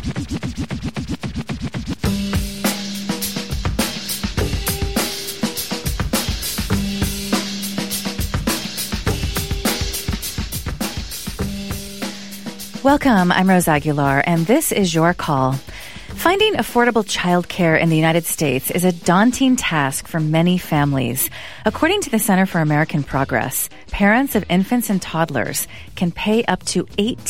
Welcome, I'm Rose Aguilar, and this is Your Call. Finding affordable childcare in the United States is a daunting task for many families. According to the Center for American Progress, parents of infants and toddlers can pay up to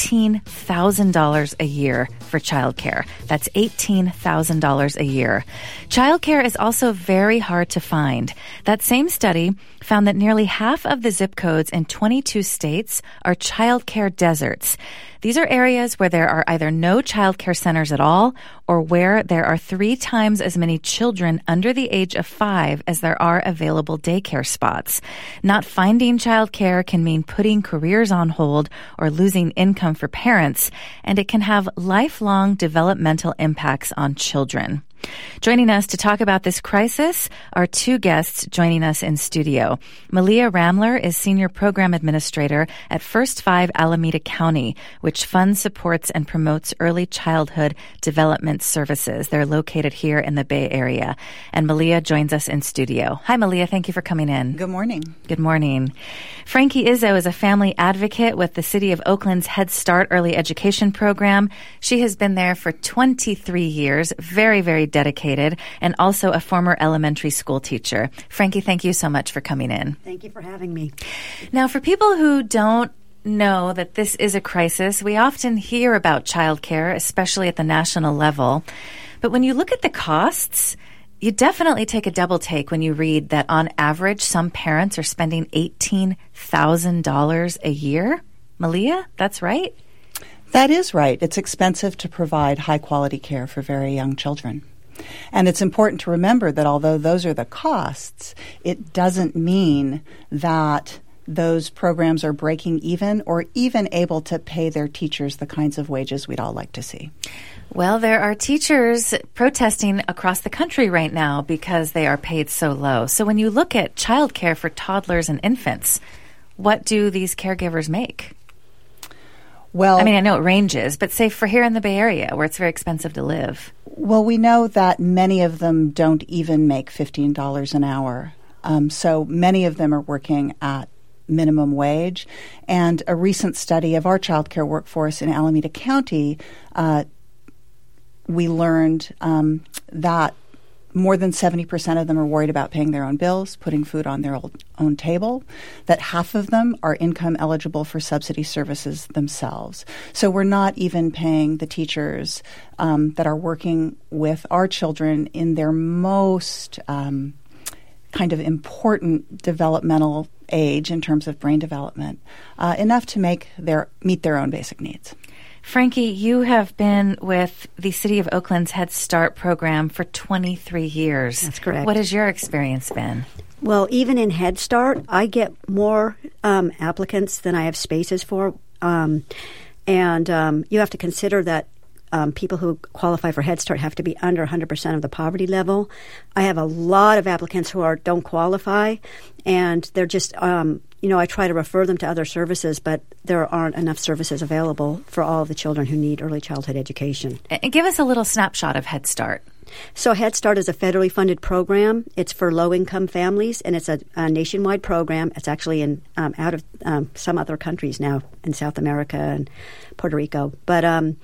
$18,000 a year for childcare. That's $18,000 a year. Childcare is also very hard to find. That same study found that nearly half of the zip codes in 22 states are childcare deserts. These are areas where there are either no childcare centers at all or where there are 3 times as many children under the age of 5 as there are available daycare spots. Not finding childcare can mean putting careers on hold or losing income for parents, and it can have lifelong developmental impacts on children. Joining us to talk about this crisis are 2 guests joining us in studio. Malia Ramler is Senior Program Administrator at First 5 Alameda County, which funds, supports, and promotes early childhood development services. They're located here in the Bay Area. And Malia joins us in studio. Hi, Malia. Thank you for coming in. Good morning. Good morning. Frankie Izzo is a family advocate with the City of Oakland's Head Start Early Education Program. She has been there for 23 years, very, very dedicated, and also a former elementary school teacher. Frankie, thank you so much for coming in. Thank you for having me. Now, for people who don't know that this is a crisis, we often hear about childcare, especially at the national level. But when you look at the costs, you definitely take a double take when you read that on average, some parents are spending $18,000 a year. Malia, that's right? That is right. It's expensive to provide high-quality care for very young children. And it's important to remember that although those are the costs, it doesn't mean that those programs are breaking even or even able to pay their teachers the kinds of wages we'd all like to see. Well, there are teachers protesting across the country right now because they are paid so low. So when you look at childcare for toddlers and infants, what do these caregivers make? Well, I mean, I know it ranges, but say for here in the Bay Area where it's very expensive to live. Well, we know that many of them don't even make $15 an hour. So many of them are working at minimum wage. And a recent study of our child care workforce in Alameda County, we learned that more than 70% of them are worried about paying their own bills, putting food on their own table, that half of them are income eligible for subsidy services themselves. So we're not even paying the teachers that are working with our children in their most kind of important developmental age in terms of brain development, enough to meet their own basic needs. Frankie, you have been with the City of Oakland's Head Start program for 23 years. That's correct. What has your experience been? Well, even in Head Start, I get more applicants than I have spaces for. And you have to consider that people who qualify for Head Start have to be under 100% of the poverty level. I have a lot of applicants who don't qualify, and they're just I try to refer them to other services, but there aren't enough services available for all of the children who need early childhood education. And give us a little snapshot of Head Start. So Head Start is a federally funded program. It's for low-income families, and it's a nationwide program. It's actually out of some other countries now in South America and Puerto Rico. But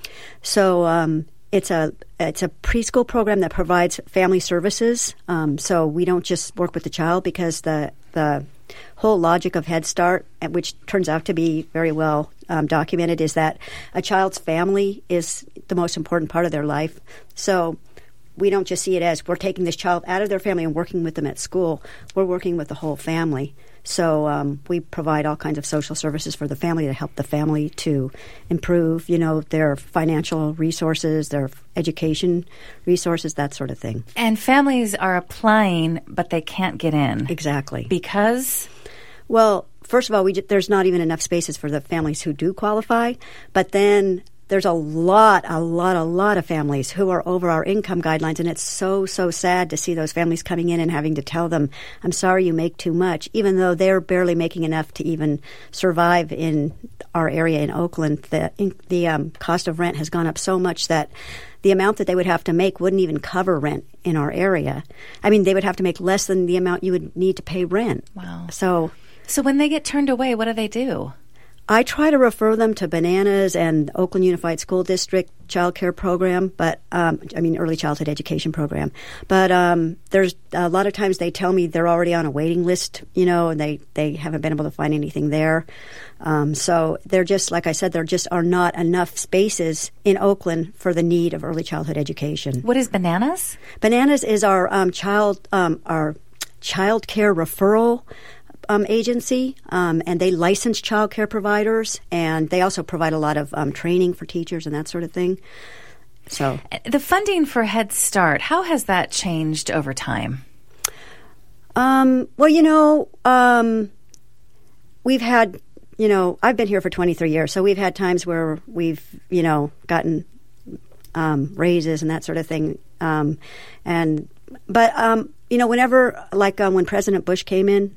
it's a preschool program that provides family services. So we don't just work with the child, because the whole logic of Head Start, which turns out to be very well documented, is that a child's family is the most important part of their life. So we don't just see it as we're taking this child out of their family and working with them at school. We're working with the whole family. So we provide all kinds of social services for the family to help the family to improve, their financial resources, their education resources, that sort of thing. And families are applying, but they can't get in. Exactly. Because? Well, first of all, there's not even enough spaces for the families who do qualify, but then there's a lot of families who are over our income guidelines, and it's so sad to see those families coming in and having to tell them, I'm sorry, you make too much, even though they're barely making enough to even survive in our area in Oakland. The cost of rent has gone up so much that the amount that they would have to make wouldn't even cover rent in our area. I mean, they would have to make less than the amount you would need to pay rent. Wow. So when they get turned away, what do they do? I try to refer them to Bananas and Oakland Unified School District child care program, but early childhood education program. But there's a lot of times they tell me they're already on a waiting list, and they haven't been able to find anything there. So they're just, like I said, there just are not enough spaces in Oakland for the need of early childhood education. What is Bananas? Bananas is our child care referral agency, and they license child care providers, and they also provide a lot of training for teachers and that sort of thing. So the funding for Head Start, how has that changed over time? We've had, I've been here for 23 years, so we've had times where we've, gotten raises and that sort of thing. Whenever, when President Bush came in,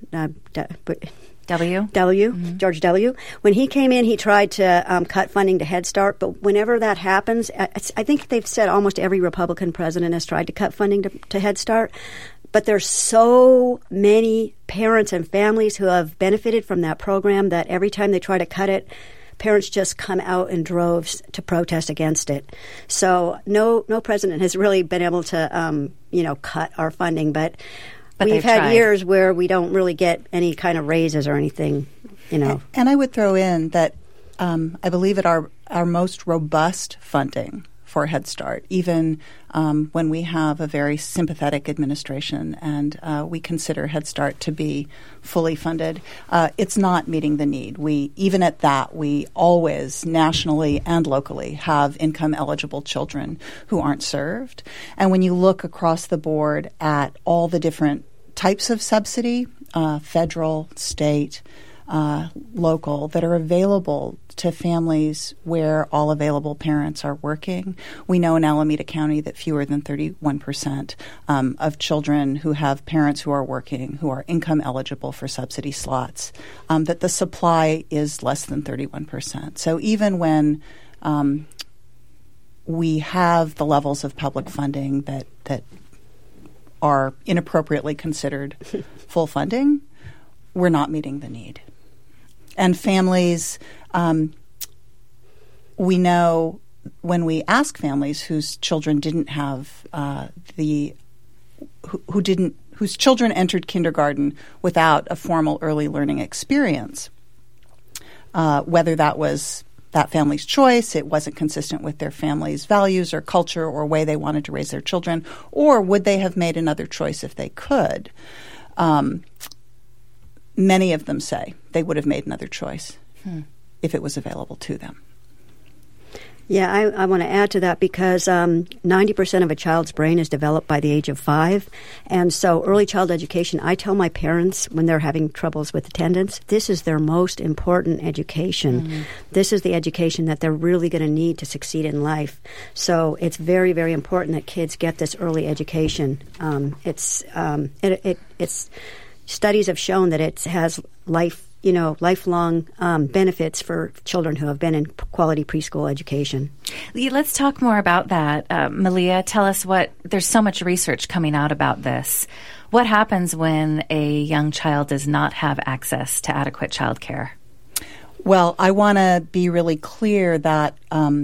George W., when he came in, he tried to cut funding to Head Start. But whenever that happens, I think they've said almost every Republican president has tried to cut funding to Head Start. But there's so many parents and families who have benefited from that program that every time they try to cut it, parents just come out in droves to protest against it. So no president has really been able to, cut our funding. But we've had years where we don't really get any kind of raises or anything, And I would throw in that I believe at our most robust funding for Head Start, even when we have a very sympathetic administration and we consider Head Start to be fully funded, it's not meeting the need. Even at that, we always nationally and locally have income-eligible children who aren't served. And when you look across the board at all the different types of subsidy, federal, state, local, that are available to families where all available parents are working. We know in Alameda County that fewer than 31% of children who have parents who are working, who are income eligible for subsidy slots, that the supply is less than 31%. So even when we have the levels of public funding that are inappropriately considered full funding, we're not meeting the need. And families, we know when we ask families whose children didn't have whose children entered kindergarten without a formal early learning experience, whether that was that family's choice, it wasn't consistent with their family's values or culture or way they wanted to raise their children, or would they have made another choice if they could? Many of them say they would have made another choice if it was available to them. Yeah, I want to add to that because 90% of a child's brain is developed by the age of 5. And so early child education, I tell my parents when they're having troubles with attendance, this is their most important education. Mm-hmm. This is the education that they're really going to need to succeed in life. So it's very, very important that kids get this early education. It's studies have shown that it has lifelong benefits for children who have been in quality preschool education. Let's talk more about that. Malia, tell us there's so much research coming out about this. What happens when a young child does not have access to adequate child care? Well, I want to be really clear that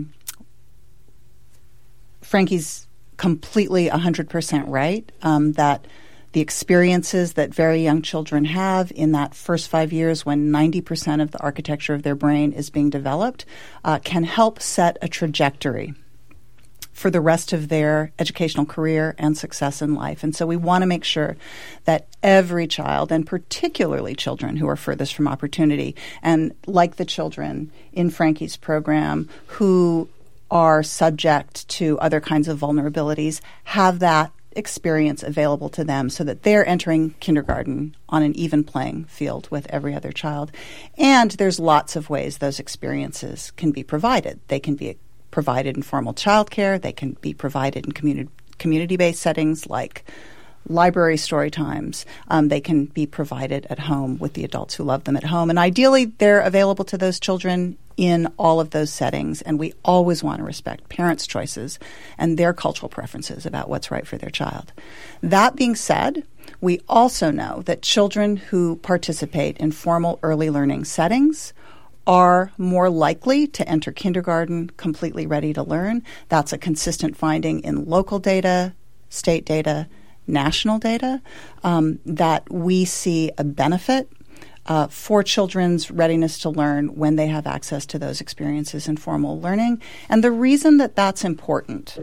Frankie's completely 100% right, that the experiences that very young children have in that first 5 years when 90% of the architecture of their brain is being developed can help set a trajectory for the rest of their educational career and success in life. And so we want to make sure that every child, and particularly children who are furthest from opportunity, and like the children in Frankie's program who are subject to other kinds of vulnerabilities, have that experience available to them so that they're entering kindergarten on an even playing field with every other child. And there's lots of ways those experiences can be provided. They can be provided in formal childcare. They can be provided in community-based settings like library story times. They can be provided at home with the adults who love them at home. And ideally, they're available to those children in all of those settings. And we always want to respect parents' choices and their cultural preferences about what's right for their child. That being said, we also know that children who participate in formal early learning settings are more likely to enter kindergarten completely ready to learn. That's a consistent finding in local data, state data, national data, that we see a benefit for children's readiness to learn when they have access to those experiences in formal learning. And the reason that that's important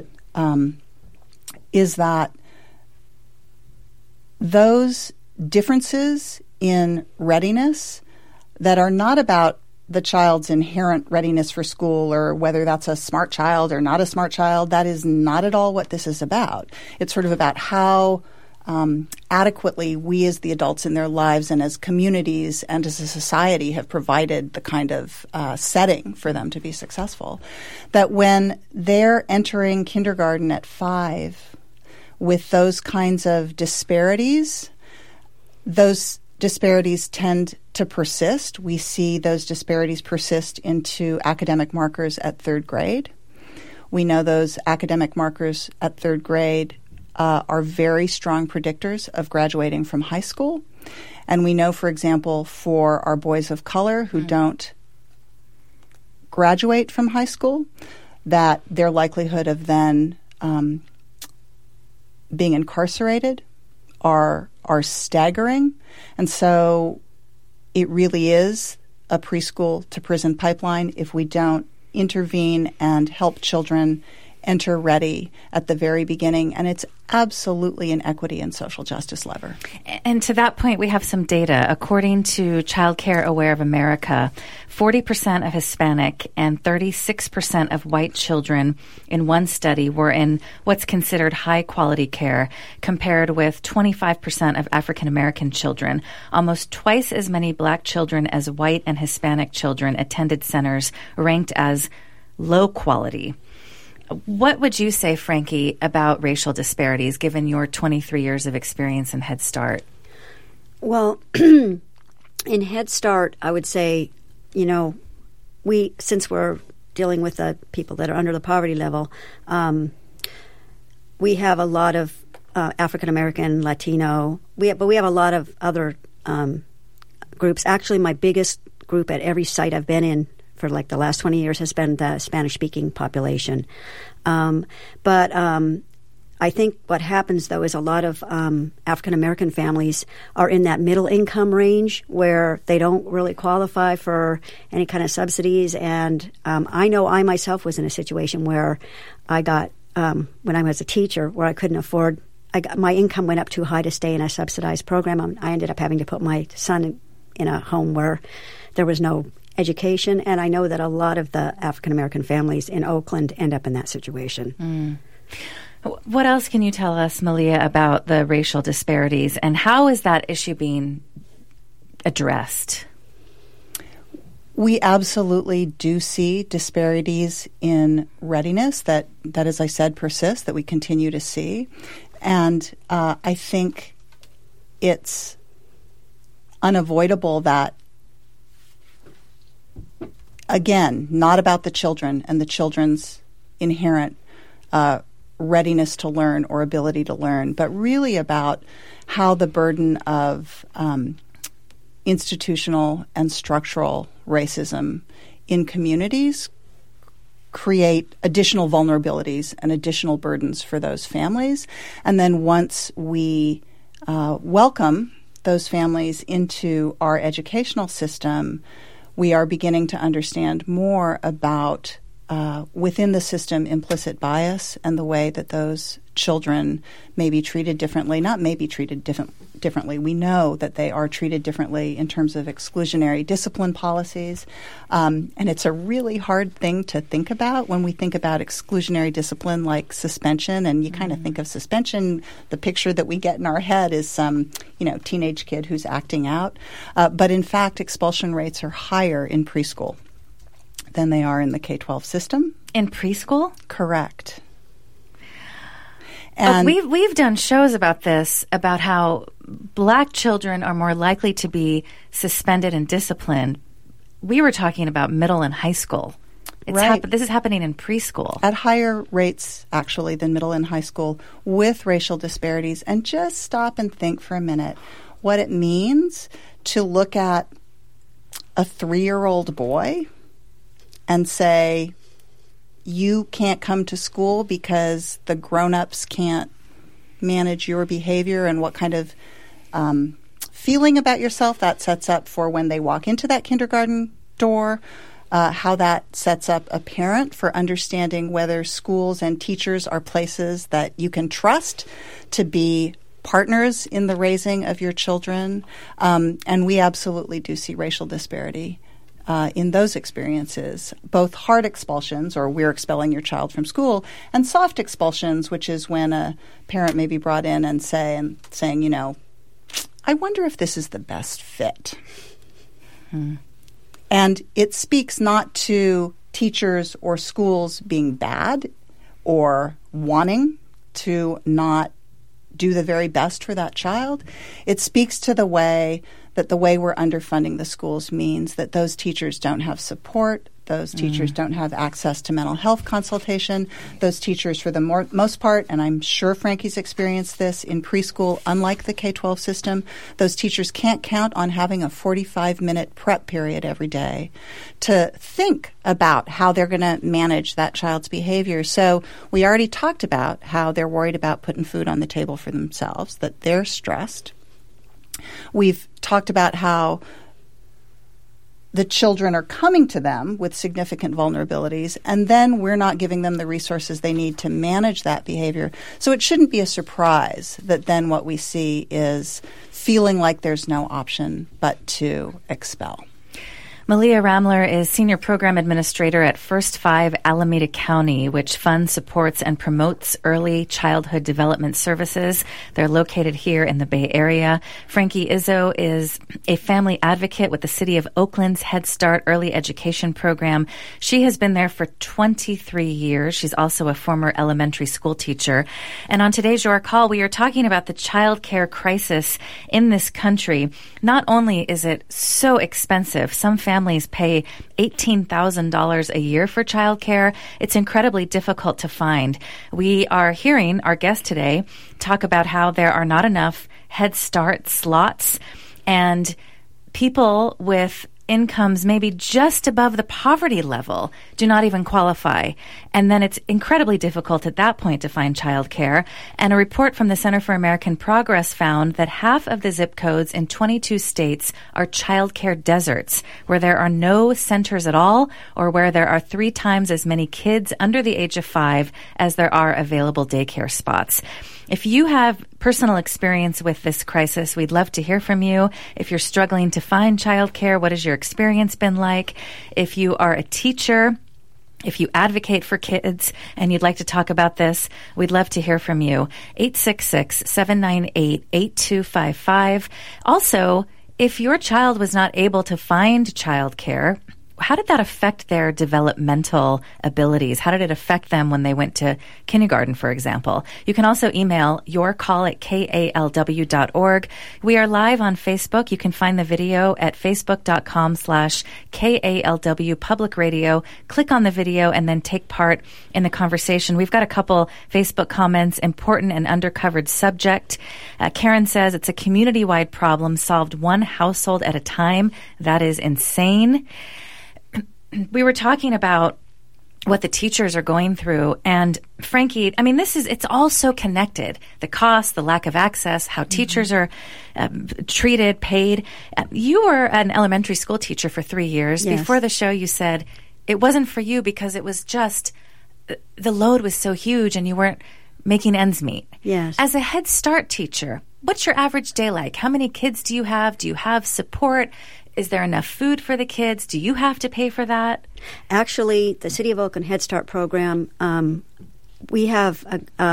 is that those differences in readiness that are not about the child's inherent readiness for school or whether that's a smart child or not a smart child, that is not at all what this is about. It's sort of about how adequately we as the adults in their lives and as communities and as a society have provided the kind of setting for them to be successful. That when they're entering kindergarten at 5 with those kinds of disparities, those disparities tend to persist. We see those disparities persist into academic markers at 3rd grade. We know those academic markers at 3rd grade are very strong predictors of graduating from high school. And we know, for example, for our boys of color who don't graduate from high school, that their likelihood of then being incarcerated are staggering. And so it really is a preschool to prison pipeline if we don't intervene and help children enter ready at the very beginning. And it's absolutely an equity and social justice lever. And to that point, we have some data. According to Child Care Aware of America, 40% of Hispanic and 36% of white children in one study were in what's considered high-quality care, compared with 25% of African-American children. Almost twice as many black children as white and Hispanic children attended centers ranked as low quality. What would you say, Frankie, about racial disparities, given your 23 years of experience in Head Start? Well, in Head Start, I would say, since we're dealing with the people that are under the poverty level, we have a lot of African-American, Latino, but we have a lot of other groups. Actually, my biggest group at every site I've been in for like the last 20 years has been the Spanish-speaking population. But I think what happens, though, is a lot of African-American families are in that middle income range where they don't really qualify for any kind of subsidies. And I know I myself was in a situation where I got, when I was a teacher, where I couldn't afford, my income went up too high to stay in a subsidized program. I ended up having to put my son in a home where there was no education, and I know that a lot of the African-American families in Oakland end up in that situation. What else can you tell us, Malia, about the racial disparities, and how is that issue being addressed? We absolutely do see disparities in readiness that, as I said, persist, that we continue to see. And I think it's unavoidable that, again, not about the children and the children's inherent readiness to learn or ability to learn, but really about how the burden of institutional and structural racism in communities create additional vulnerabilities and additional burdens for those families. And then once we welcome those families into our educational system, we are beginning to understand more about within the system implicit bias and the way that those children may be treated differently, not may be treated differently. We know that they are treated differently in terms of exclusionary discipline policies. And it's a really hard thing to think about when we think about exclusionary discipline like suspension. And you kind of think of suspension, the picture that we get in our head is some, teenage kid who's acting out. But in fact, expulsion rates are higher in preschool. than they are in the K-12 system. In preschool? Correct. And we've done shows about this, about how black children are more likely to be suspended and disciplined. We were talking about middle and high school. Right. This is happening in preschool. At higher rates, actually, than middle and high school, with racial disparities. And just stop and think for a minute what it means to look at a 3-year-old boy and say, you can't come to school because the grown-ups can't manage your behavior, and what kind of feeling about yourself that sets up for when they walk into that kindergarten door, how that sets up a parent for understanding whether schools and teachers are places that you can trust to be partners in the raising of your children. And we absolutely do see racial disparity in those experiences, both hard expulsions, or we're expelling your child from school, and soft expulsions, which is when a parent may be brought in and saying, you know, I wonder if this is the best fit. And it speaks not to teachers or schools being bad or wanting to not do the very best for that child. It speaks to the way that the way we're underfunding the schools means that those teachers don't have support, those teachers don't have access to mental health consultation, those teachers, for the most part, and I'm sure Frankie's experienced this in preschool, unlike the K-12 system, those teachers can't count on having a 45-minute prep period every day to think about how they're going to manage that child's behavior. So we already talked about how they're worried about putting food on the table for themselves, that they're stressed. We've talked about how the children are coming to them with significant vulnerabilities, and then we're not giving them the resources they need to manage that behavior. So it shouldn't be a surprise that then what we see is feeling like there's no option but to expel. Malia Ramler is Senior Program Administrator at First 5 Alameda County, which funds, supports, and promotes early childhood development services. They're located here in the Bay Area. Frankie Izzo is a family advocate with the City of Oakland's Head Start Early Education Program. She has been there for 23 years. She's also a former elementary school teacher. And on today's Your Call, we are talking about the child care crisis in this country. Not only is it so expensive, some families pay $18,000 a year for childcare. It's incredibly difficult to find. We are hearing our guest today talk about how there are not enough Head Start slots, and people with incomes maybe just above the poverty level do not even qualify. And then it's incredibly difficult at that point to find childcare. And a report from the Center for American Progress found that half of the zip codes in 22 states are childcare deserts, where there are no centers at all, or where there are 3 times as many kids under the age of 5 as there are available daycare spots. If you have personal experience with this crisis, we'd love to hear from you. If you're struggling to find childcare, what has your experience been like? If you are a teacher, if you advocate for kids and you'd like to talk about this, we'd love to hear from you. 866-798-8255. Also, if your child was not able to find childcare, how did that affect their developmental abilities? How did it affect them when they went to kindergarten, for example? You can also email yourcall@kalw.org. We are live on Facebook. You can find the video at facebook.com/KALW Public Radio. Click on the video and then take part in the conversation. We've got a couple Facebook comments, important and undercovered subject. Karen says it's a community-wide problem solved one household at a time. That is insane. We were talking about what the teachers are going through. And Frankie, I mean, it's all so connected. The cost, the lack of access, how teachers are treated, paid. You were an elementary school teacher for 3 years. Yes. Before the show, you said it wasn't for you because it was just, the load was so huge and you weren't making ends meet. Yes. As a Head Start teacher, what's your average day like? How many kids do you have? Do you have support? Is there enough food for the kids? Do you have to pay for that? Actually, the City of Oakland Head Start program, we have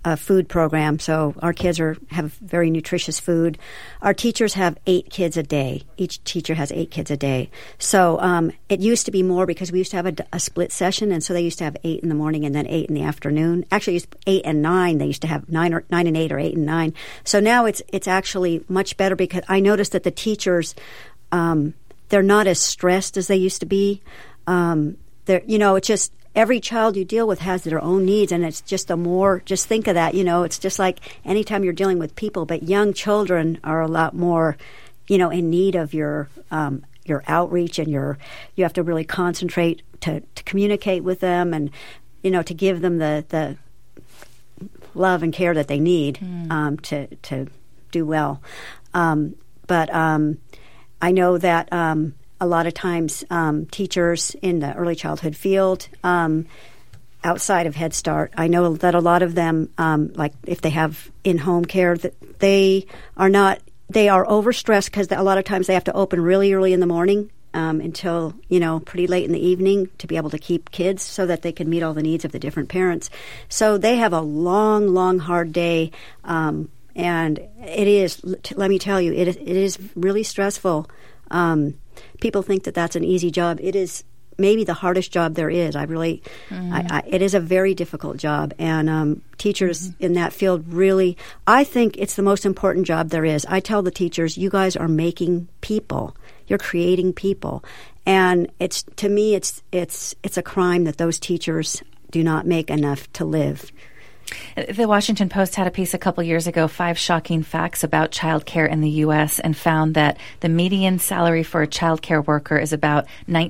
a food program, so our kids have very nutritious food. Our teachers have 8 kids a day. Each teacher has 8 kids a day. So it used to be more because we used to have a split session, and so they used to have 8 in the morning and then 8 in the afternoon. Actually, 8 and 9. They used to have 9 and 8 or 8 and 9. So now it's actually much better because I noticed that the teachers, they're not as stressed as they used to be. It's just every child you deal with has their own needs, and it's just just think of that, it's just like anytime you're dealing with people, but young children are a lot more, in need of your outreach, and you have to really concentrate to communicate with them and, to give them the love and care that they need to do well. But I know that a lot of times teachers in the early childhood field, outside of Head Start, I know that a lot of them, like if they have in-home care, that they are overstressed because a lot of times they have to open really early in the morning until, pretty late in the evening to be able to keep kids so that they can meet all the needs of the different parents. So they have a long, long, hard day. And it is, let me tell you, it is really stressful. People think that that's an easy job. It is maybe the hardest job there is. It is a very difficult job. And teachers in that field really, I think it's the most important job there is. I tell the teachers, you guys are making people. You're creating people. And to me, it's a crime that those teachers do not make enough to live. The Washington Post had a piece a couple years ago, 5 shocking facts about child care in the U.S., and found that the median salary for a child care worker is about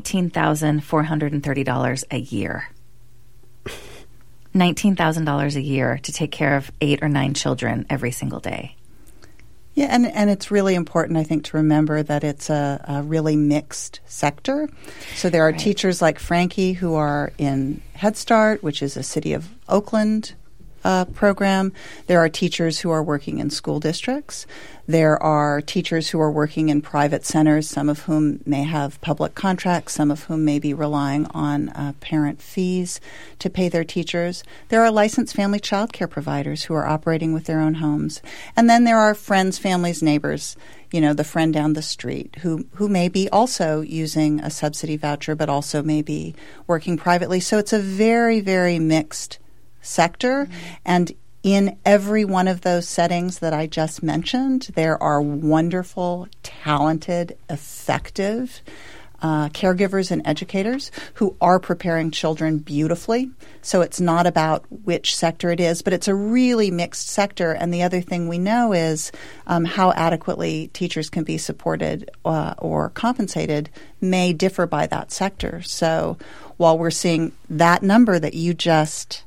$19,430 a year. $19,000 a year to take care of 8 or 9 children every single day. Yeah, and it's really important, I think, to remember that it's a really mixed sector. So there are teachers like Frankie who are in Head Start, which is a City of Oakland program. There are teachers who are working in school districts. There are teachers who are working in private centers, some of whom may have public contracts, some of whom may be relying on parent fees to pay their teachers. There are licensed family child care providers who are operating with their own homes. And then there are friends, families, neighbors, the friend down the street who may be also using a subsidy voucher but also may be working privately. So it's a very, very mixed sector. And in every one of those settings that I just mentioned, there are wonderful, talented, effective caregivers and educators who are preparing children beautifully. So it's not about which sector it is, but it's a really mixed sector. And the other thing we know is how adequately teachers can be supported or compensated may differ by that sector. So while we're seeing that number that you just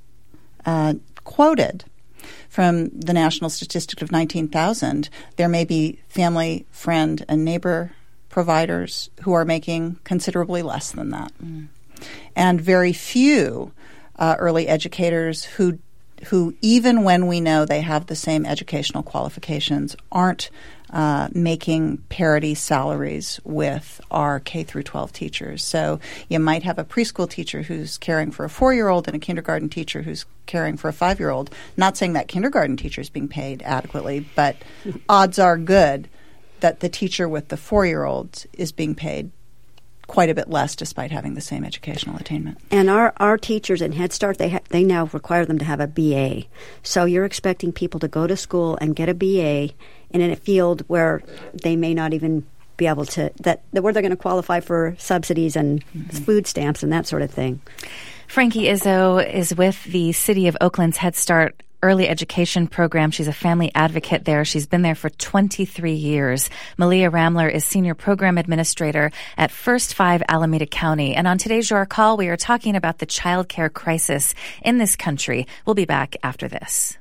quoted from the national statistic of 19,000, there may be family, friend, and neighbor providers who are making considerably less than that. And very few early educators who even when we know they have the same educational qualifications aren't making parity salaries with our K through 12 teachers. So you might have a preschool teacher who's caring for a 4-year-old and a kindergarten teacher who's caring for a 5-year-old. Not saying that kindergarten teacher is being paid adequately, but odds are good that the teacher with the 4-year-old is being paid quite a bit less despite having the same educational attainment. And our teachers in Head Start, they now require them to have a BA. So you're expecting people to go to school and get a BA in a field where they may not even be able to, where they're going to qualify for subsidies and food stamps and that sort of thing. Frankie Izzo is with the City of Oakland's Head Start early education program. She's a family advocate there. She's been there for 23 years. Malia Ramler is senior program administrator at First 5 Alameda County. And on today's Your Call, we are talking about the child care crisis in this country. We'll be back after this.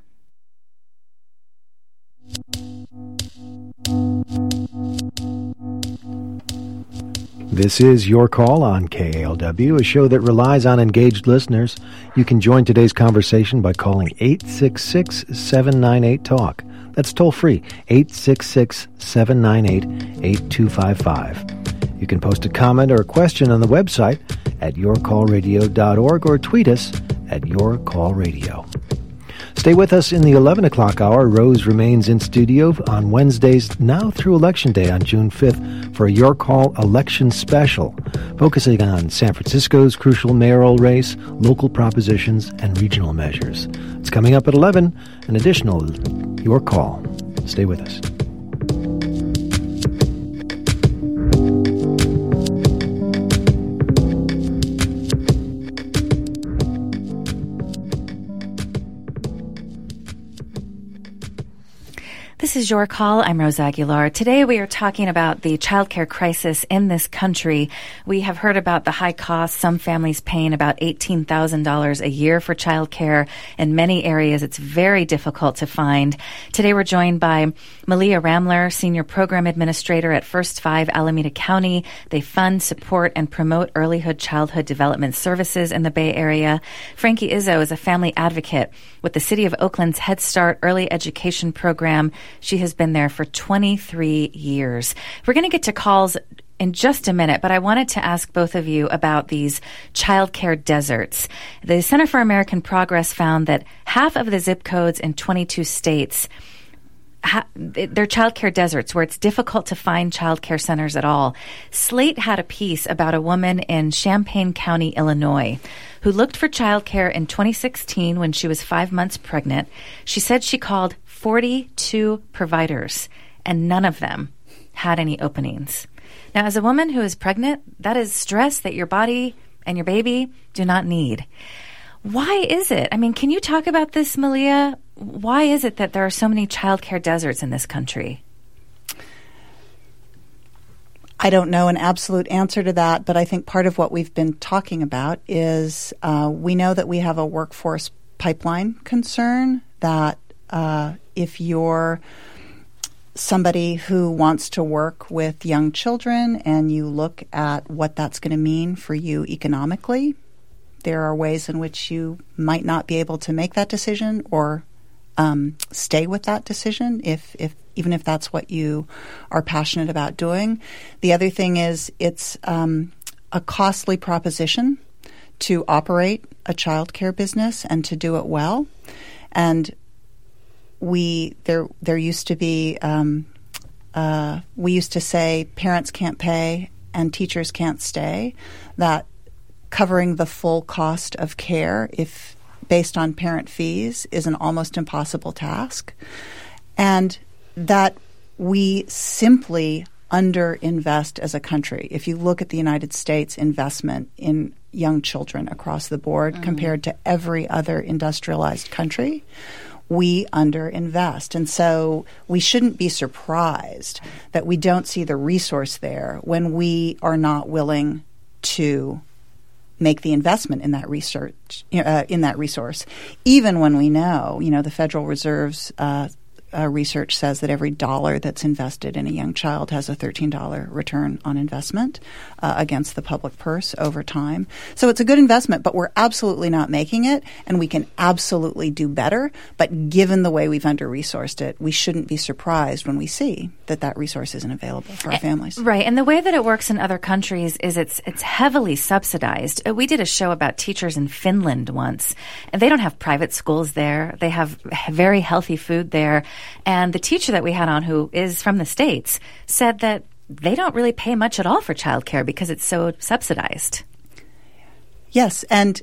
This is Your Call on KALW, a show that relies on engaged listeners. You can join today's conversation by calling 866-798-TALK. That's toll free, 866-798-8255. You can post a comment or a question on the website at yourcallradio.org or tweet us at yourcallradio. Stay with us in the 11 o'clock hour. Rose remains in studio on Wednesdays now through Election Day on June 5th for a Your Call election special, focusing on San Francisco's crucial mayoral race, local propositions, and regional measures. It's coming up at 11, an additional Your Call. Stay with us. This is Your Call. I'm Rose Aguilar. Today we are talking about the childcare crisis in this country. We have heard about the high costs, some families paying about $18,000 a year for childcare. In many areas, it's very difficult to find. Today we're joined by Malia Ramler, Senior Program Administrator at First 5 Alameda County. They fund, support, and promote earlyhood childhood development services in the Bay Area. Frankie Izzo is a family advocate with the City of Oakland's Head Start Early Education Program. She has been there for 23 years. We're going to get to calls in just a minute, but I wanted to ask both of you about these childcare deserts. The Center for American Progress found that half of the zip codes in 22 states they're childcare deserts where it's difficult to find childcare centers at all. Slate had a piece about a woman in Champaign County, Illinois, who looked for childcare in 2016 when she was 5 months pregnant. She said she called 42 providers, and none of them had any openings. Now, as a woman who is pregnant, that is stress that your body and your baby do not need. Why is it? I mean, can you talk about this, Malia? Why is it that there are so many childcare deserts in this country? I don't know an absolute answer to that, but I think part of what we've been talking about is we know that we have a workforce pipeline concern, that if you're somebody who wants to work with young children and you look at what that's going to mean for you economically, there are ways in which you might not be able to make that decision or stay with that decision even if that's what you are passionate about doing. The other thing is it's a costly proposition to operate a childcare business and to do it well. And there used to be we used to say parents can't pay and teachers can't stay. That covering the full cost of care, if based on parent fees, is an almost impossible task, and that we simply underinvest as a country. If you look at the United States investment in young children across the board compared to every other industrialized country, we underinvest. And so we shouldn't be surprised that we don't see the resource there when we are not willing to make the investment in that research, in that resource, even when we know, the Federal Reserve's research says that every dollar that's invested in a young child has a $13 return on investment against the public purse over time. So it's a good investment, but we're absolutely not making it, and we can absolutely do better. But given the way we've under-resourced it, we shouldn't be surprised when we see that resource isn't available for our families. Right, and the way that it works in other countries is it's heavily subsidized. We did a show about teachers in Finland once, and they don't have private schools there. They have very healthy food there. And the teacher that we had on, who is from the States, said that they don't really pay much at all for childcare because it's so subsidized. Yes, and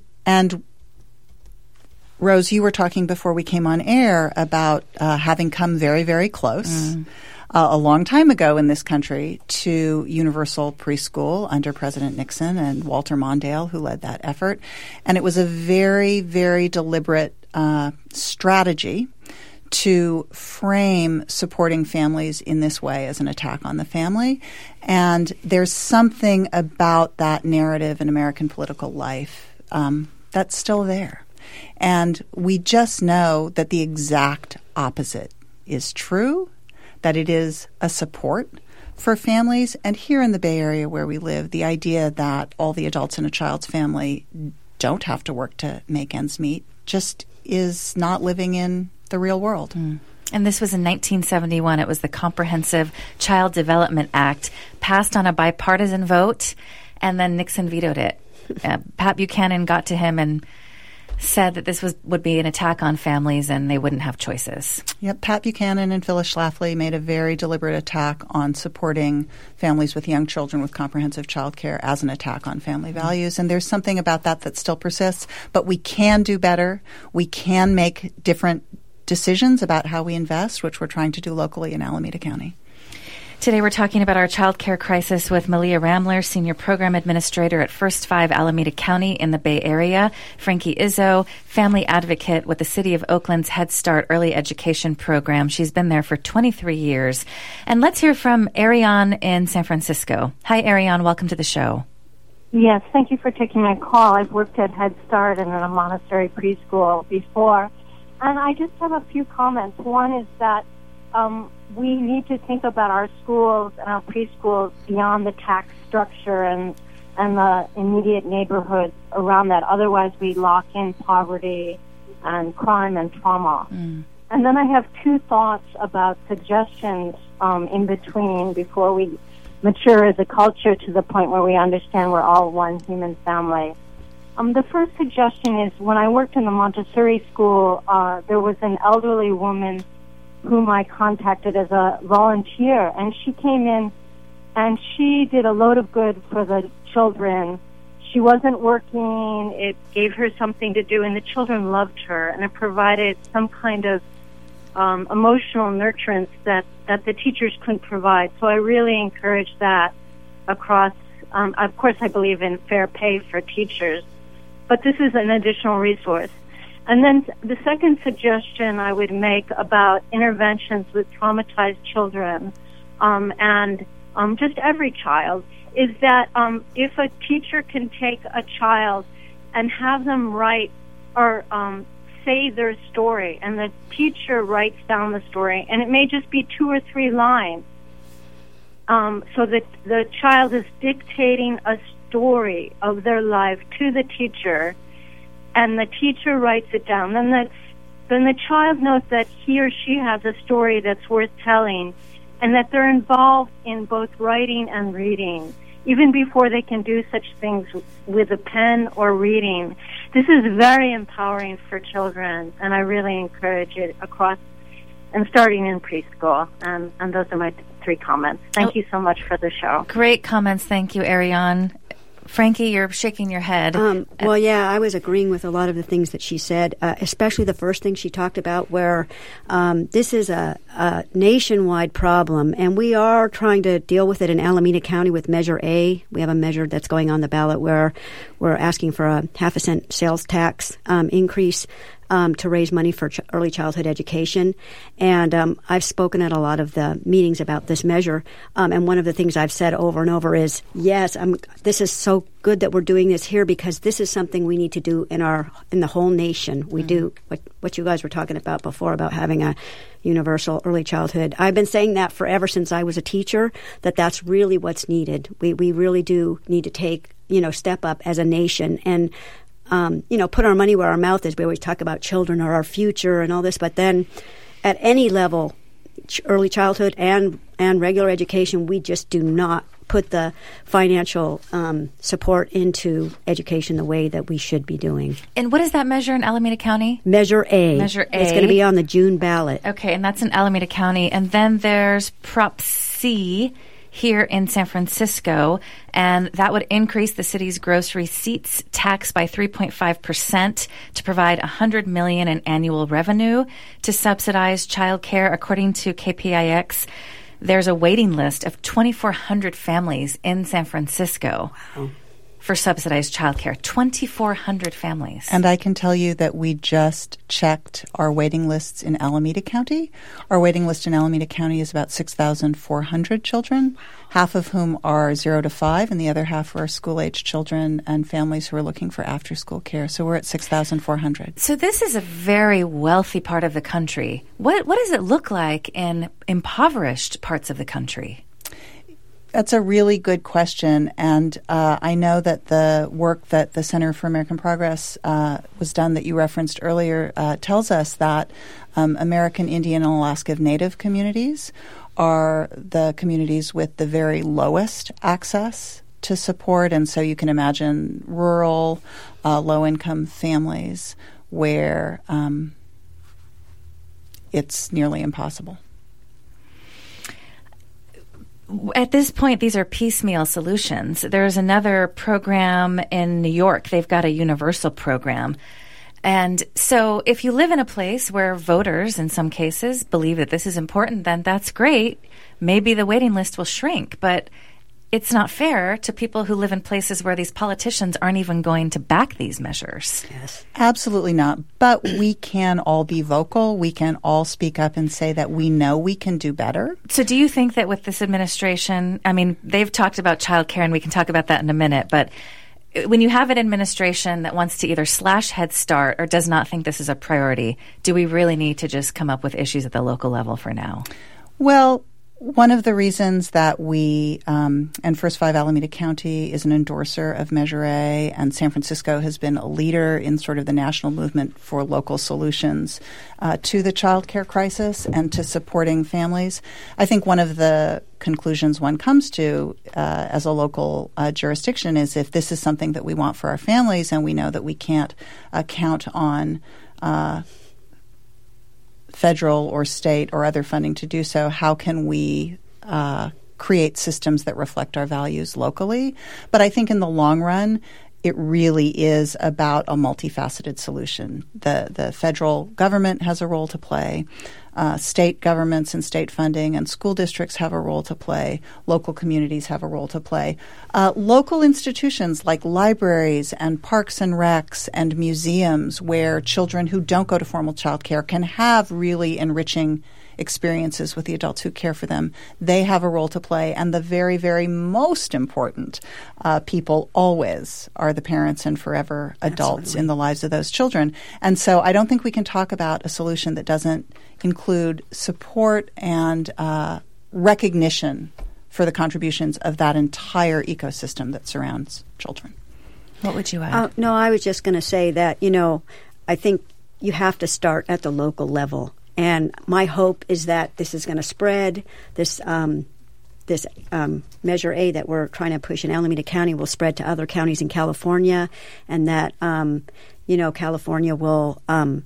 Rose, you were talking before we came on air about having come very, very close a long time ago in this country to universal preschool under President Nixon and Walter Mondale, who led that effort. And it was a very, very deliberate strategy to frame supporting families in this way as an attack on the family. And there's something about that narrative in American political life that's still there. And we just know that the exact opposite is true, that it is a support for families. And here in the Bay Area where we live, the idea that all the adults in a child's family don't have to work to make ends meet just is not living in the real world. And this was in 1971. It was the Comprehensive Child Development Act, passed on a bipartisan vote, and then Nixon vetoed it. Pat Buchanan got to him and said that this would be an attack on families and they wouldn't have choices. Yep, Pat Buchanan and Phyllis Schlafly made a very deliberate attack on supporting families with young children with comprehensive child care as an attack on family values. And there's something about that still persists. But we can do better. We can make different decisions about how we invest, which we're trying to do locally in Alameda County. Today we're talking about our child care crisis with Malia Ramler, Senior Program Administrator at First 5 Alameda County in the Bay Area, Frankie Izzo, Family Advocate with the City of Oakland's Head Start Early Education Program. She's been there for 23 years. And let's hear from Ariane in San Francisco. Hi, Ariane. Welcome to the show. Yes, thank you for taking my call. I've worked at Head Start and in a Montessori preschool before. And I just have a few comments. One is that we need to think about our schools and our preschools beyond the tax structure and the immediate neighborhoods around that. Otherwise, we lock in poverty and crime and trauma. And then I have two thoughts about suggestions in between before we mature as a culture to the point where we understand we're all one human family. The first suggestion is when I worked in the Montessori school, there was an elderly woman whom I contacted as a volunteer, and she came in and she did a load of good for the children. She wasn't working. It gave her something to do, and the children loved her, and it provided some kind of emotional nurturance that the teachers couldn't provide. So I really encourage that across. Of course, I believe in fair pay for teachers, but this is an additional resource. And then the second suggestion I would make about interventions with traumatized children and just every child is that if a teacher can take a child and have them write or say their story, and the teacher writes down the story, and it may just be 2 or 3 lines, so that the child is dictating a story of their life to the teacher, and the teacher writes it down, then the child knows that he or she has a story that's worth telling, and that they're involved in both writing and reading, even before they can do such things with a pen or reading. This is very empowering for children, and I really encourage it across and starting in preschool. And those are my 3 comments. Thank you so much for the show. Great comments. Thank you, Ariane. Frankie, you're shaking your head. Well, yeah, I was agreeing with a lot of the things that she said, especially the first thing she talked about where this is a nationwide problem, and we are trying to deal with it in Alameda County with Measure A. We have a measure that's going on the ballot where we're asking for a 0.5 cent sales tax increase to raise money for early childhood education. And I've spoken at a lot of the meetings about this measure. And one of the things I've said over and over is, yes, this is so good that we're doing this here because this is something we need to do in the whole nation. We do what you guys were talking about before about having a universal early childhood. I've been saying that forever since I was a teacher, that's really what's needed. We really do need to take, step up as a nation and put our money where our mouth is. We always talk about children are our future and all this, but then at any level, early childhood and regular education, we just do not put the financial support into education the way that we should be doing. And what is that measure in Alameda County? Measure A. Measure A. It's going to be on the June ballot. Okay, and that's in Alameda County. And then there's Prop C here in San Francisco, and that would increase the city's gross receipts tax by 3.5% to provide $100 million in annual revenue to subsidize child care. According to KPIX, there's a waiting list of 2,400 families in San Francisco. Wow. For subsidized childcare, 2,400 families. And I can tell you that we just checked our waiting lists in Alameda County. Our waiting list in Alameda County is about 6,400 children, half of whom are 0 to 5, and the other half are school-age children and families who are looking for after-school care. So we're at 6,400. So this is a very wealthy part of the country. What does it look like in impoverished parts of the country? That's a really good question, and I know that the work that the Center for American Progress was done that you referenced earlier tells us that American Indian and Alaska Native communities are the communities with the very lowest access to support, and so you can imagine rural, low-income families where it's nearly impossible. At this point, these are piecemeal solutions. There's another program in New York. They've got a universal program. And so if you live in a place where voters, in some cases, believe that this is important, then that's great. Maybe the waiting list will shrink. But it's not fair to people who live in places where these politicians aren't even going to back these measures. Yes. Absolutely not. But we can all be vocal. We can all speak up and say that we know we can do better. So do you think that with this administration, I mean, they've talked about child care, and we can talk about that in a minute, but when you have an administration that wants to either slash Head Start or does not think this is a priority, do we really need to just come up with issues at the local level for now? Well, one of the reasons that we, and First 5 Alameda County is an endorser of Measure A, and San Francisco has been a leader in sort of the national movement for local solutions to the child care crisis and to supporting families. I think one of the conclusions one comes to as a local jurisdiction is if this is something that we want for our families and we know that we can't count on federal or state or other funding to do so, how can we create systems that reflect our values locally? But I think in the long run, it really is about a multifaceted solution. The federal government has a role to play. State governments and state funding and school districts have a role to play. Local communities have a role to play. Local institutions like libraries and parks and recs and museums where children who don't go to formal child care can have really enriching experiences with the adults who care for them. They have a role to play. And the very, very most important people always are the parents and forever adults Absolutely. in the lives of those children. And so I don't think we can talk about a solution that doesn't include support and recognition for the contributions of that entire ecosystem that surrounds children. What would you add? No, I was just going to say that, I think you have to start at the local level. And my hope is that this is going to spread. This Measure A that we're trying to push in Alameda County will spread to other counties in California, and that California will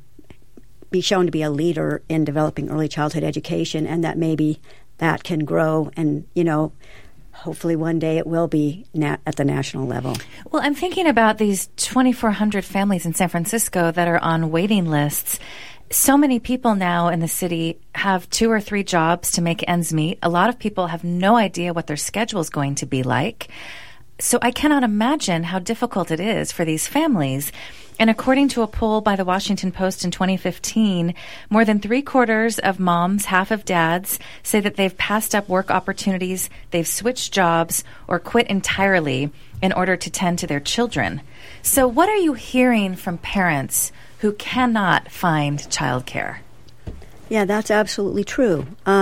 be shown to be a leader in developing early childhood education, and that maybe that can grow, and hopefully one day it will be at the national level. Well, I'm thinking about these 2,400 families in San Francisco that are on waiting lists. So many people now in the city have 2 or 3 jobs to make ends meet. A lot of people have no idea what their schedule is going to be like. So I cannot imagine how difficult it is for these families. And according to a poll by the Washington Post in 2015, more than 3/4 of moms, half of dads, say that they've passed up work opportunities, they've switched jobs, or quit entirely in order to tend to their children. So what are you hearing from parents who cannot find childcare? Yeah, that's absolutely true.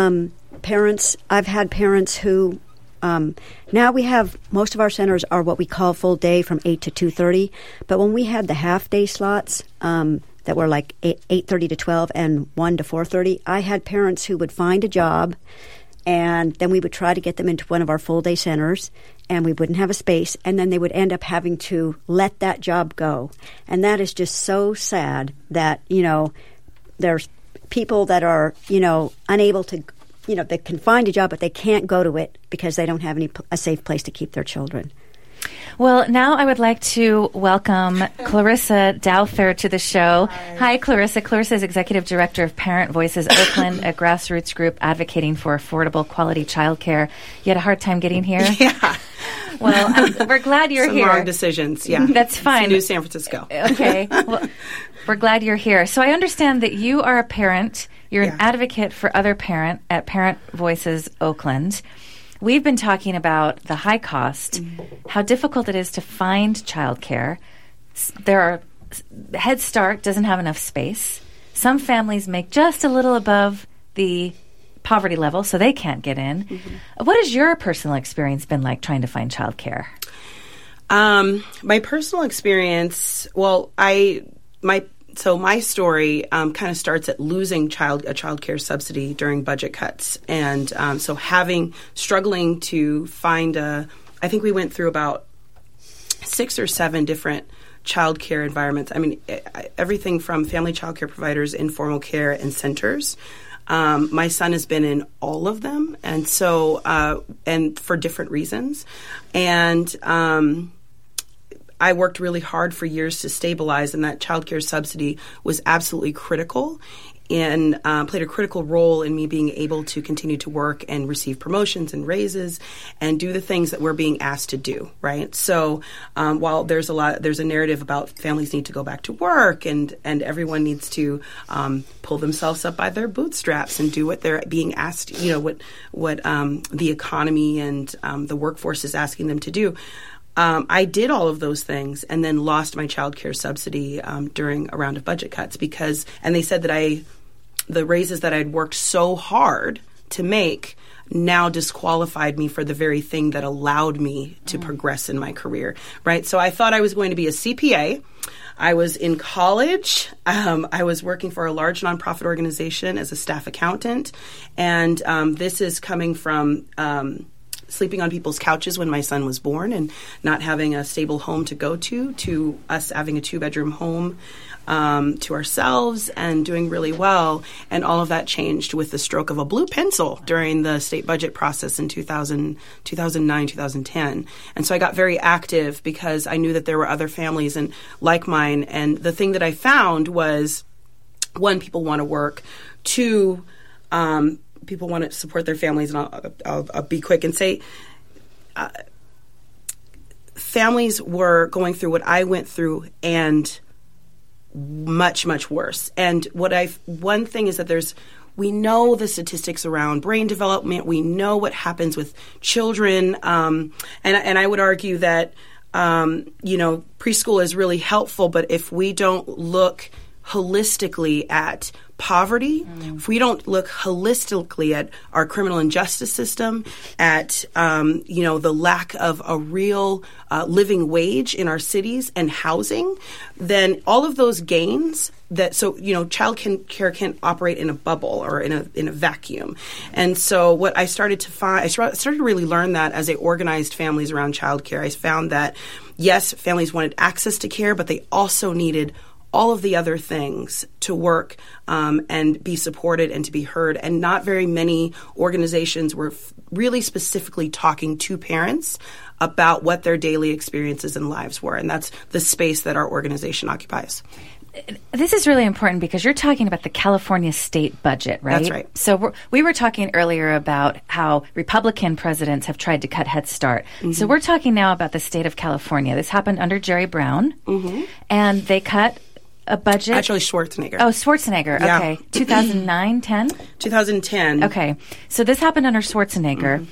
I've had parents who, now we have, most of our centers are what we call full day from 8 to 2:30, but when we had the half day slots that were like 8:30 to 12 and 1 to 4:30, I had parents who would find a job, and then we would try to get them into one of our full day centers, and we wouldn't have a space, and then they would end up having to let that job go. And that is just so sad that, there's people that are, unable to, they can find a job, but they can't go to it because they don't have a safe place to keep their children. Well, now I would like to welcome Clarissa Dowther to the show. Hi, Clarissa. Clarissa is Executive Director of Parent Voices Oakland, a grassroots group advocating for affordable, quality childcare. You had a hard time getting here? Yeah. Well, we're glad you're Some here. wrong decisions, yeah. That's fine. It's New San Francisco. Okay. Well, we're glad you're here. So I understand that you are a parent. You're an advocate for other parent at Parent Voices Oakland. We've been talking about the high cost, how difficult it is to find childcare. Head Start doesn't have enough space. Some families make just a little above the poverty level, so they can't get in. Mm-hmm. What has your personal experience been like trying to find childcare? My personal experience, my story kind of starts at losing a child care subsidy during budget cuts. And struggling to find I think we went through about 6 or 7 different childcare environments. I mean, everything from family childcare providers, informal care, and centers. My son has been in all of them, and so and for different reasons. And I worked really hard for years to stabilize, and that childcare subsidy was absolutely critical and played a critical role in me being able to continue to work and receive promotions and raises and do the things that we're being asked to do, right? So while there's a narrative about families need to go back to work and everyone needs to pull themselves up by their bootstraps and do what they're being asked, what the economy and the workforce is asking them to do. I did all of those things and then lost my child care subsidy during a round of budget cuts and they said that the raises that I'd worked so hard to make now disqualified me for the very thing that allowed me to progress in my career, right? So I thought I was going to be a CPA. I was in college. I was working for a large nonprofit organization as a staff accountant. And this is coming from sleeping on people's couches when my son was born and not having a stable home to go to us having a 2-bedroom home to ourselves and doing really well. And all of that changed with the stroke of a blue pencil during the state budget process in 2009, 2010. And so I got very active because I knew that there were other families and like mine. And the thing that I found was, one, people want to work. Two, people want to support their families. And I'll be quick and say families were going through what I went through and much, much worse. And one thing is that we know the statistics around brain development. We know what happens with children. And I would argue that, preschool is really helpful, but if we don't look holistically at poverty, if we don't look holistically at our criminal injustice system, at the lack of a real living wage in our cities and housing, then all of those gains child care can't operate in a bubble or in a vacuum. And so what I started to find, I started to really learn that as I organized families around child care. I found that yes, families wanted access to care, but they also needed all of the other things to work and be supported and to be heard. And not very many organizations were really specifically talking to parents about what their daily experiences and lives were. And that's the space that our organization occupies. This is really important because you're talking about the California state budget, right? That's right. So we were talking earlier about how Republican presidents have tried to cut Head Start. Mm-hmm. So we're talking now about the state of California. This happened under Jerry Brown, and they cut a budget. Actually, Schwarzenegger. Oh, Schwarzenegger. Yeah. Okay. 2009, 10? 2010. Okay. So this happened under Schwarzenegger.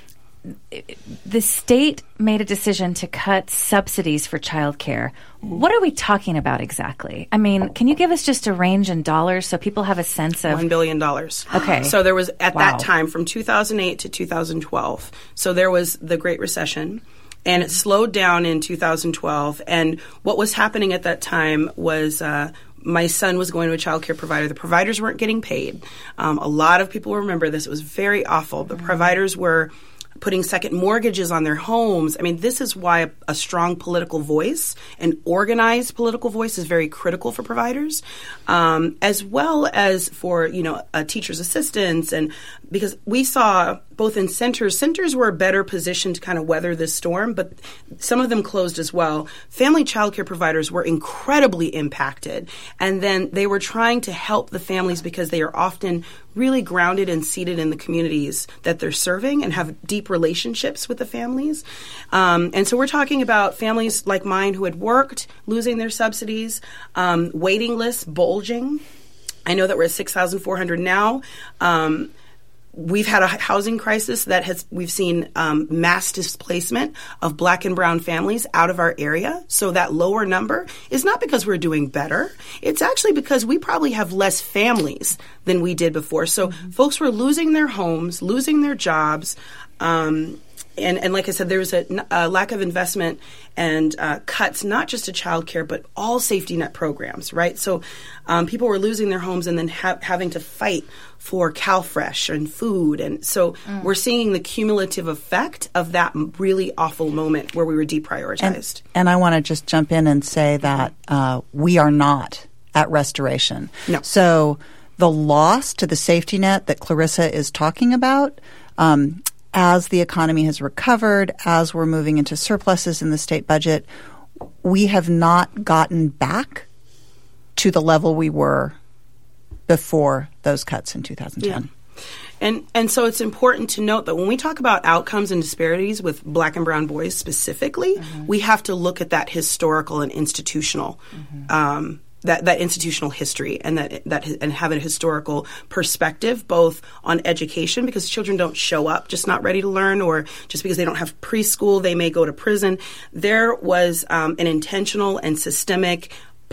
The state made a decision to cut subsidies for childcare. What are we talking about exactly? I mean, can you give us just a range in dollars so people have a sense of... $1 billion. Okay. So there was, at that time, from 2008 to 2012, so there was the Great Recession. And it slowed down in 2012. And what was happening at that time was my son was going to a child care provider. The providers weren't getting paid. A lot of people remember this. It was very awful. The providers were putting second mortgages on their homes. I mean, this is why a strong political voice, an organized political voice, is very critical for providers, as well as for, teachers' assistants. And because we saw both in centers were better positioned to kind of weather this storm, but some of them closed as well. Family child care providers were incredibly impacted. And then they were trying to help the families because they are often really grounded and seated in the communities that they're serving and have deep relationships with the families. And so we're talking about families like mine who had worked, losing their subsidies, waiting lists bulging. I know that we're at 6,400 now. We've had a housing crisis we've seen mass displacement of Black and brown families out of our area. So that lower number is not because we're doing better. It's actually because we probably have less families than we did before. So folks were losing their homes, losing their jobs, And like I said, there was a lack of investment and cuts, not just to childcare, but all safety net programs, right? So people were losing their homes and then having to fight for CalFresh and food. And so we're seeing the cumulative effect of that really awful moment where we were deprioritized. And I want to just jump in and say that we are not at restoration. No. So the loss to the safety net that Clarissa is talking about, as the economy has recovered, as we're moving into surpluses in the state budget, we have not gotten back to the level we were before those cuts in 2010. Yeah. And so it's important to note that when we talk about outcomes and disparities with Black and brown boys specifically, we have to look at that historical and institutional that institutional history and and have a historical perspective both on education, because children don't show up just not ready to learn, or just because they don't have preschool they may go to prison. There was an intentional and systemic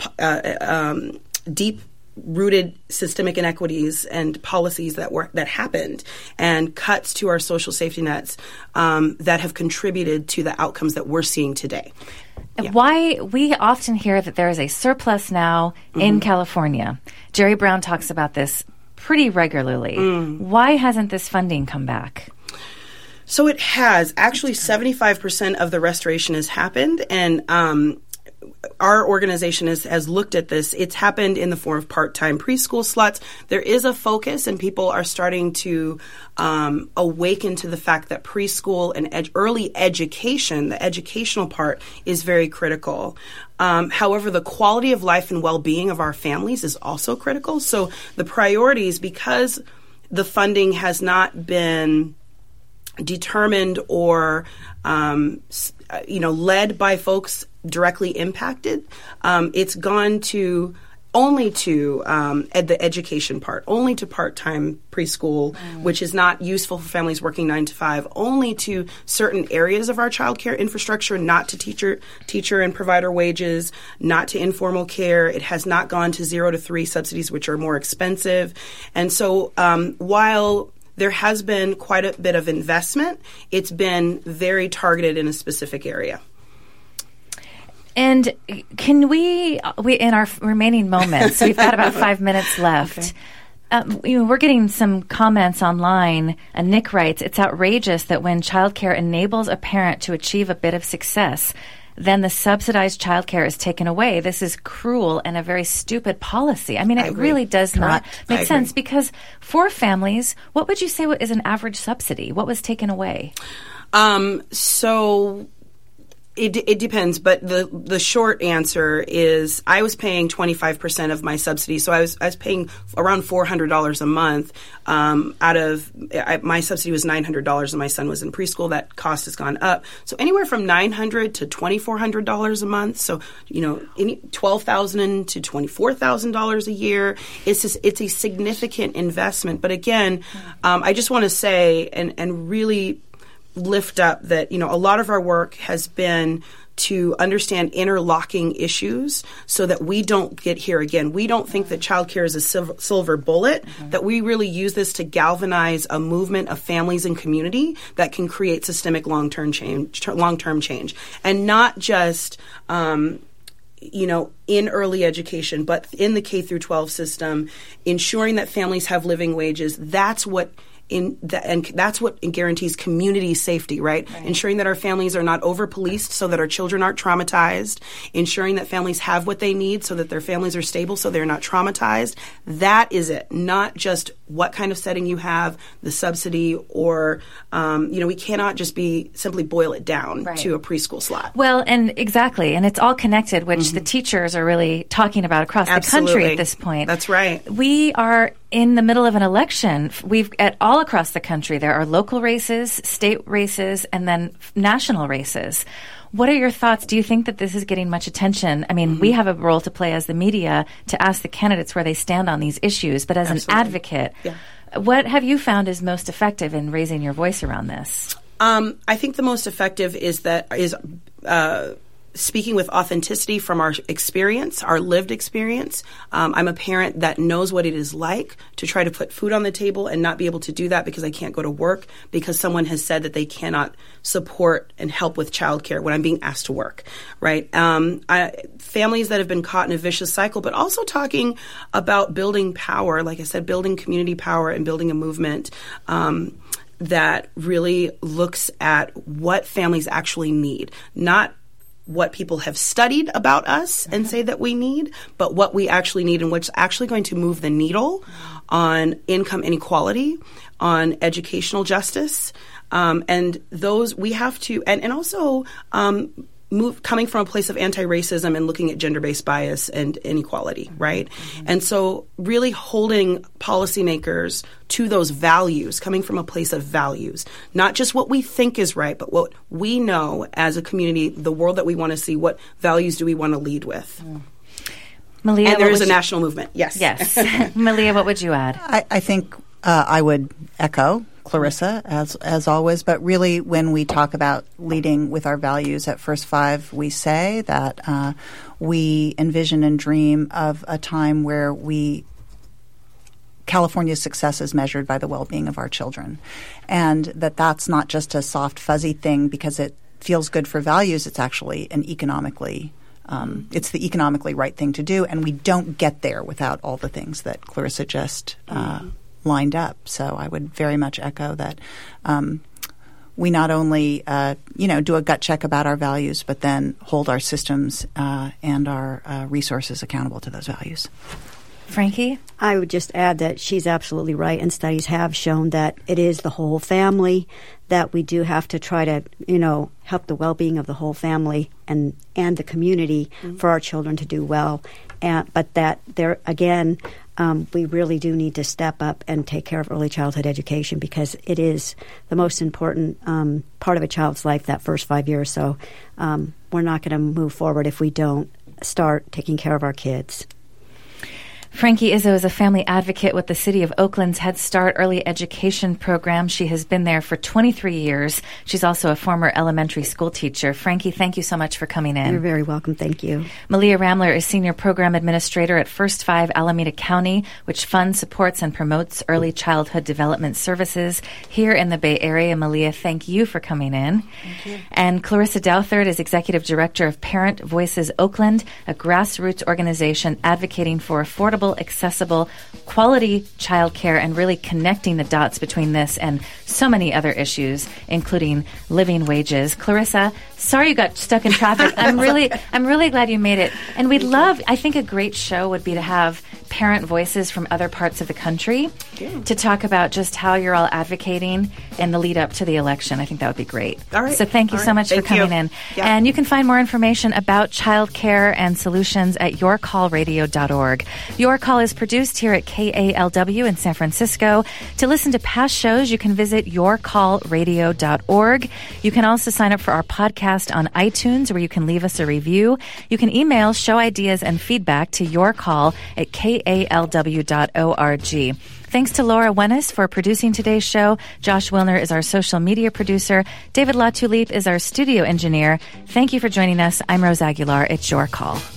deep-rooted systemic inequities and policies that happened, and cuts to our social safety nets that have contributed to the outcomes that we're seeing today. Yeah. Why we often hear that there is a surplus now in California. Jerry Brown talks about this pretty regularly. Why hasn't this funding come back? So it has. Actually, 75% of the restoration has happened, and our organization has looked at this. It's happened in the form of part-time preschool slots. There is a focus, and people are starting to awaken to the fact that preschool and early education, the educational part, is very critical. However, the quality of life and well-being of our families is also critical. So the priorities, because the funding has not been determined or led by folks directly impacted, it's gone to only to the education part, only to part-time preschool, which is not useful for families working 9 to 5, only to certain areas of our child care infrastructure, not to teacher and provider wages, not to informal care. It has not gone to 0 to 3 subsidies, which are more expensive. And so while there has been quite a bit of investment, it's been very targeted in a specific area. And can we in our remaining moments, we've got about 5 minutes left. Okay. We're getting some comments online, and Nick writes, it's outrageous that when childcare enables a parent to achieve a bit of success, then the subsidized childcare is taken away. This is cruel and a very stupid policy. I mean, it really does not make sense, because for families, what would you say is an average subsidy? What was taken away? So it depends, but the short answer is I was paying 25% of my subsidy, so I was paying around $400 a month. My subsidy was $900, and my son was in preschool. That cost has gone up, so anywhere from $900 to $2,400 a month. So $12,000 to $24,000 a year. It's a significant investment. But again, I just want to say and really lift up that, a lot of our work has been to understand interlocking issues so that we don't get here again. We don't think that childcare is a silver bullet, that we really use this to galvanize a movement of families and community that can create systemic long-term change. And not just in early education, but in the K through 12 system, ensuring that families have living wages. That's what guarantees community safety, right? Ensuring that our families are not over-policed so that our children aren't traumatized, ensuring that families have what they need so that their families are stable so they're not traumatized. That is it, not just what kind of setting you have, the subsidy, or, we cannot just simply boil it down to a preschool slot. Well, and exactly, and it's all connected, which the teachers are really talking about across the country at this point. That's right. We are in the middle of an election. All across the country, there are local races, state races, and then national races. What are your thoughts? Do you think that this is getting much attention? I mean, we have a role to play as the media to ask the candidates where they stand on these issues, but as an advocate, what have you found is most effective in raising your voice around this? I think the most effective is speaking with authenticity from our experience, our lived experience. I'm a parent that knows what it is like to try to put food on the table and not be able to do that because I can't go to work because someone has said that they cannot support and help with childcare when I'm being asked to work, right? Families that have been caught in a vicious cycle, but also talking about building power, like I said, building community power and building a movement that really looks at what families actually need, not what people have studied about us and say that we need, but what we actually need and what's actually going to move the needle on income inequality, on educational justice, and those we have to, and also coming from a place of anti-racism and looking at gender-based bias and inequality, right? Mm-hmm. And so really holding policymakers to those values, coming from a place of values, not just what we think is right, but what we know as a community, the world that we want to see, what values do we want to lead with? Mm. Malia, and there is a national movement, yes. Yes. Malia, what would you add? I think I would echo Clarissa, as always, but really when we talk about leading with our values at First Five, we say that we envision and dream of a time where California's success is measured by the well-being of our children, and that's not just a soft, fuzzy thing because it feels good for values. It's actually an economically it's the economically right thing to do, and we don't get there without all the things that Clarissa just lined up. So I would very much echo that we not only do a gut check about our values, but then hold our systems and our resources accountable to those values. Frankie? I would just add that she's absolutely right, and studies have shown that it is the whole family, that we do have to try to, help the well-being of the whole family and the community for our children to do well. But that there, again, we really do need to step up and take care of early childhood education because it is the most important part of a child's life, that first 5 years. So we're not going to move forward if we don't start taking care of our kids. Frankie Izzo is a family advocate with the City of Oakland's Head Start early education program. She has been there for 23 years. She's also a former elementary school teacher. Frankie, thank you so much for coming in. You're very welcome. Thank you. Malia Ramler is Senior Program Administrator at First Five Alameda County, which funds, supports, and promotes early childhood development services here in the Bay Area. Malia, thank you for coming in. Thank you. And Clarissa Douthert is Executive Director of Parent Voices Oakland, a grassroots organization advocating for affordable, accessible, quality childcare and really connecting the dots between this and so many other issues, including living wages. Clarissa, sorry you got stuck in traffic. I'm really glad you made it. And I think a great show would be to have parent voices from other parts of the country to talk about just how you're all advocating in the lead up to the election. I think that would be great. All right. So thank you so much for coming in. Yeah. And you can find more information about childcare and solutions at yourcallradio.org. Your Call is produced here at KALW in San Francisco. To listen to past shows, you can visit yourcallradio.org. You can also sign up for our podcast on iTunes, where you can leave us a review. You can email show ideas and feedback to yourcall@kalw.org. Thanks to Laura Wennis for producing today's show. Josh Wilner is our social media producer. David LaTulippe is our studio engineer. Thank you for joining us. I'm Rose Aguilar. It's Your Call.